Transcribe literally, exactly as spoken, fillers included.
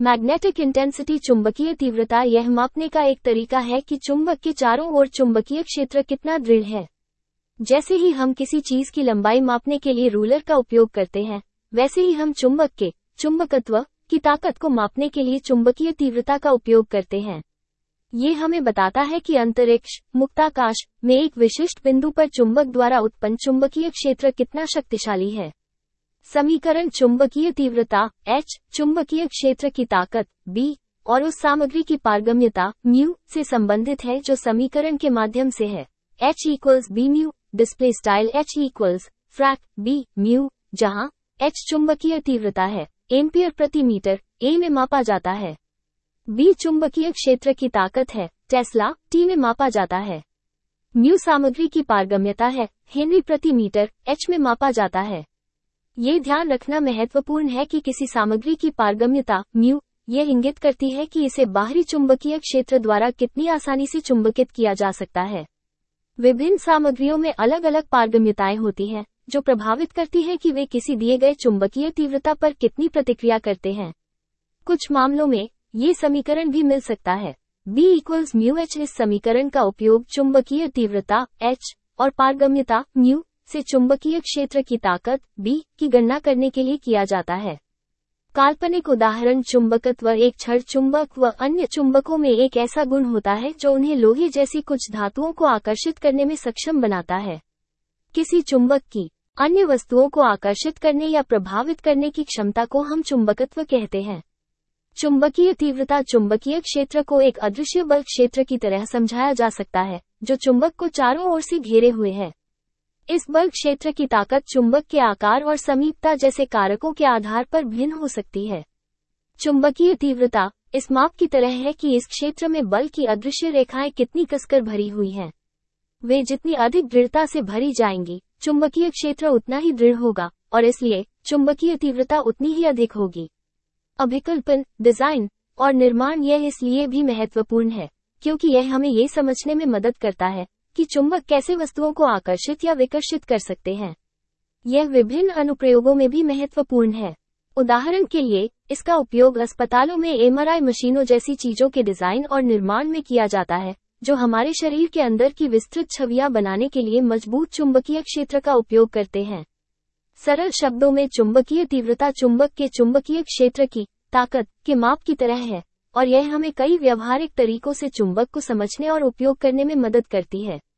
Magnetic intensity चुंबकीय तीव्रता यह मापने का एक तरीका है कि चुंबक के चारों ओर चुंबकीय क्षेत्र कितना दृढ़ है। जैसे ही हम किसी चीज की लंबाई मापने के लिए रूलर का उपयोग करते हैं, वैसे ही हम चुंबक के चुंबकत्व की ताकत को मापने के लिए चुंबकीय तीव्रता का उपयोग करते हैं। ये हमें बताता है कि अंतरिक्ष मुक्ताकाश में एक विशिष्ट बिंदु पर चुंबक द्वारा उत्पन्न चुंबकीय क्षेत्र कितना शक्तिशाली है। समीकरण चुंबकीय तीव्रता H, चुंबकीय क्षेत्र की ताकत B और उस सामग्री की पारगम्यता म्यू से संबंधित है जो समीकरण के माध्यम से है। H equals B mu, display style H equals frac B mu, जहां H चुंबकीय तीव्रता है, एम्पियर प्रति मीटर A में मापा जाता है। B चुंबकीय क्षेत्र की ताकत है, टेस्ला T में मापा जाता है। म्यू सामग्री की पारगम्यता है, हेनरी प्रति मीटर H में मापा जाता है। ये ध्यान रखना महत्वपूर्ण है कि किसी सामग्री की पारगम्यता म्यू ये इंगित करती है कि इसे बाहरी चुंबकीय क्षेत्र द्वारा कितनी आसानी से चुंबकित किया जा सकता है। विभिन्न सामग्रियों में अलग अलग पारगम्यताएं होती हैं, जो प्रभावित करती है कि वे किसी दिए गए चुंबकीय तीव्रता पर कितनी प्रतिक्रिया करते हैं। कुछ मामलों में ये समीकरण भी मिल सकता है। B equals mu H। इस समीकरण का उपयोग चुंबकीय तीव्रता H और पारगम्यता म्यू से चुंबकीय क्षेत्र की ताकत B की गणना करने के लिए किया जाता है। काल्पनिक उदाहरण चुंबकत्व एक छड़ चुंबक व अन्य चुंबकों में एक ऐसा गुण होता है जो उन्हें लोहे जैसी कुछ धातुओं को आकर्षित करने में सक्षम बनाता है। किसी चुंबक की अन्य वस्तुओं को आकर्षित करने या प्रभावित करने की क्षमता को हम चुंबकत्व कहते हैं। चुंबकीय तीव्रता चुंबकीय क्षेत्र को एक अदृश्य बल क्षेत्र की तरह समझाया जा सकता है, जो चुंबक को चारों ओर से घेरे हुए है। इस बल क्षेत्र की ताकत चुंबक के आकार और समीपता जैसे कारकों के आधार पर भिन्न हो सकती है। चुंबकीय तीव्रता इस माप की तरह है कि इस क्षेत्र में बल की अदृश्य रेखाएं कितनी कसकर भरी हुई हैं। वे जितनी अधिक दृढ़ता से भरी जाएंगी, चुंबकीय क्षेत्र उतना ही दृढ़ होगा और इसलिए चुंबकीय तीव्रता उतनी ही अधिक होगी। अभिकल्पन, डिजाइन और निर्माण यह इसलिए भी महत्वपूर्ण है क्योंकि यह हमें ये समझने में मदद करता है कि चुंबक कैसे वस्तुओं को आकर्षित या विकर्षित कर सकते हैं। यह विभिन्न अनुप्रयोगों में भी महत्वपूर्ण है। उदाहरण के लिए, इसका उपयोग अस्पतालों में एम आर आई मशीनों जैसी चीजों के डिजाइन और निर्माण में किया जाता है, जो हमारे शरीर के अंदर की विस्तृत छवियां बनाने के लिए मजबूत चुंबकीय क्षेत्र का उपयोग करते हैं। सरल शब्दों में चुंबकीय तीव्रता चुंबक के चुंबकीय क्षेत्र की ताकत के माप की तरह है और यह हमें कई व्यावहारिक तरीकों से चुंबक को समझने और उपयोग करने में मदद करती है।